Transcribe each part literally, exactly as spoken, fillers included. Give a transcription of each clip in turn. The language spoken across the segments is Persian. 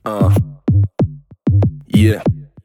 آه یه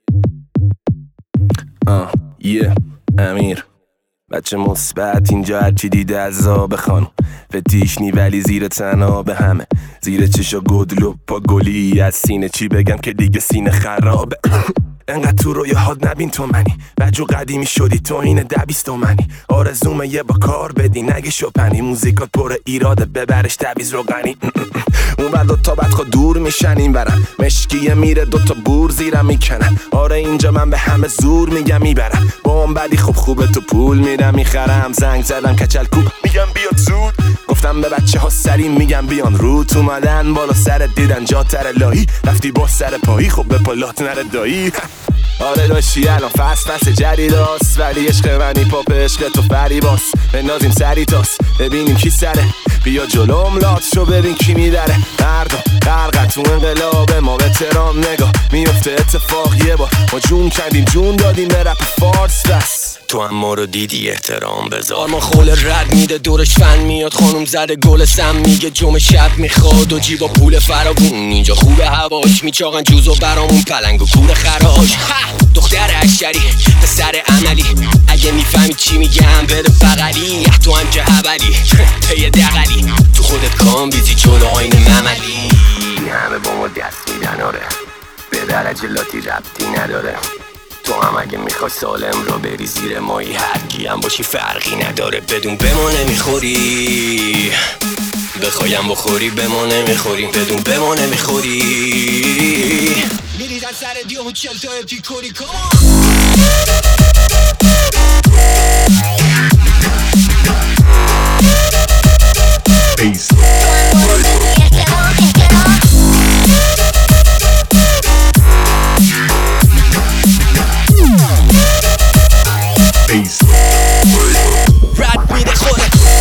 آه یه امیر بچه مثبت اینجا هرچی دیده از آب خانم فتیشنی ولی زیر تنها به همه زیر چشا گدلو پا گلی از سینه چی بگم که دیگه سینه خرابه انقدر تو رویاهات نبین تو منی بجو قدیمی شدی تو اینه دبیست و منی آرزومه یه با کار بدی نگه شپنی موزیکات پر ایراده ببرش تبیز روغنی اون بر دوتا بدخوا دور میشن این برم مشکیه میره دوتا بور زیرم میکنن آره اینجا من به همه زور میگم میبرم با اون بدی خب خوبه تو پول میرم میخرم زنگ زدم کچل کوب میگم بیاد زود گفتم به بچه ها سری میگم بیان روت اومدن بالا سرت دیدن جا تر لایی رفتی با سر پایی خب به پلات نره دایی آره داشتی الان فست فست جدید هست ولی عشق منی پاپ عشق تو فریباس بنازیم سری تاس ببینیم کی سره بیا جلوم لات شو ببین کی میدره مردم غرقن تو انقلاب ما به ترام نگاه میفته اتفاق یه بار ما جون کردیم جون دادیم به رپ فارس بس تو هم ما رو دیدی احترام بذار آرما خول رد میده دورش فن میاد خانوم زده گل سم میگه جمع شب میخواد و جیبا پول فراوون اینجا خوبه هواش میچاقن جوزو برامون پلنگ و کور خراش دختر اشری پسر عملی اگه میفهمی چی میگم بده بغلی تو هم که هبلی پی دقلی تو خودت کام بیزی جلو آین مملی همه با ما دست میدن آره به درجه لاتی ربطی نداره تو هم اگه میخوای سالم رو بری زیر مایی هرگی هم باشی فرقی نداره بدون به ما نمیخوری بخوایم بخوری به ما نمیخوریم بدون به ما نمیخوری میریزن سر دیومون چل تا پیکوری کام Peace. Peace. رد میده خوره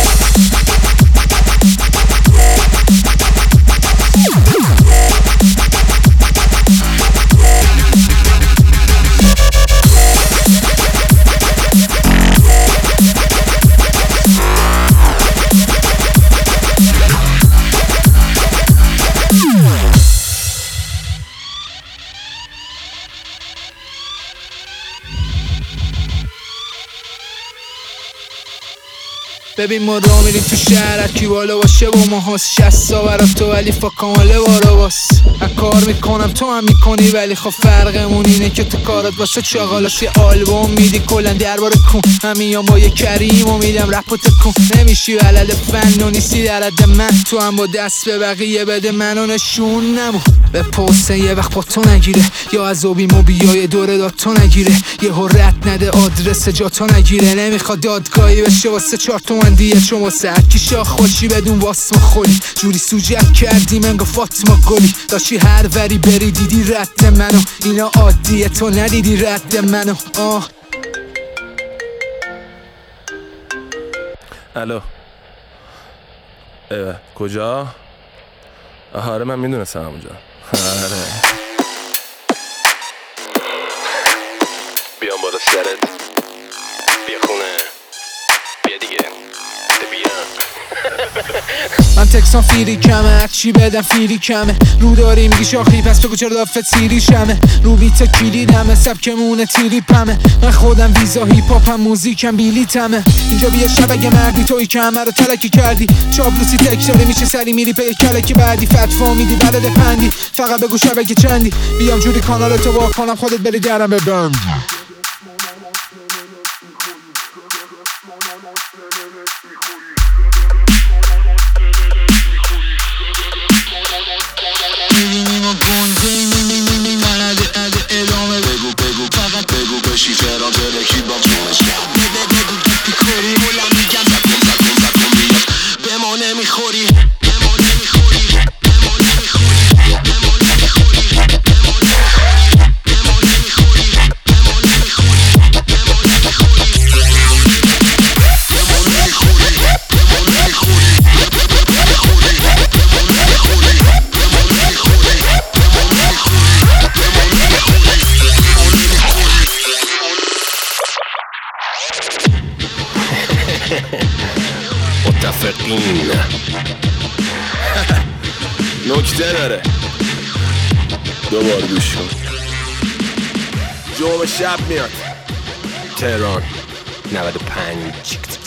ببین ما را میریم تو شهر کی بالا باشه با ما هست شست برات تو ولی فا کامله بارا باس کار میکنم تو هم میکنی ولی خب فرقمون اینه که تو کارات باشه چاقالاش یه آلبوم میدی کلن درباره کن همین یا با یه کریم و میدم رپ و تکن نمیشی ولد فن و نیستی در حد من تو هم با دست به بقیه بده منو نشون نمو به پوسته یه وقت با تو نگیره یا از اوبی موبیای دوره داد تو نگیره یه رد نده آدرس جا تو نگیره نمیخواد دادگاهی بشه واسه چار تومن دیگه چون واسه هرکی شاخ باشی بدون واسم خولی جوری سوجت کردی منگو فاطمه گلی داشتی هر وری بری دیدی رد منو اینا عادیه تو ندیدی رد منو آه الو اه کجا؟ آره من میدونستم همونجا آره بیام بالا سرت بیا خونه بیا دیگه بیا من تکسان فیری کمه هرچی بدم فیری کمه رو داری میگی شاخی پس تو چرا دافت سیری شمه رو بیت کلی دمه سبکمونه تیری پمه من خودم ویزا هیپ هاپم موزیکم بیلیتمه اینجا بیا شب اگه مردی توی که همه رو ترکی کردی چابلوسی تکراره میشه سری میری پی کلکی بعدی فتفا میدی بلد پندی فقط بگو شب اگه چندی بیام جوری کانال تو با کنم خودت بری درم ببند متفقین نکته داره دوبار گوش کن. جمعه شب میاد تهران نود و پنج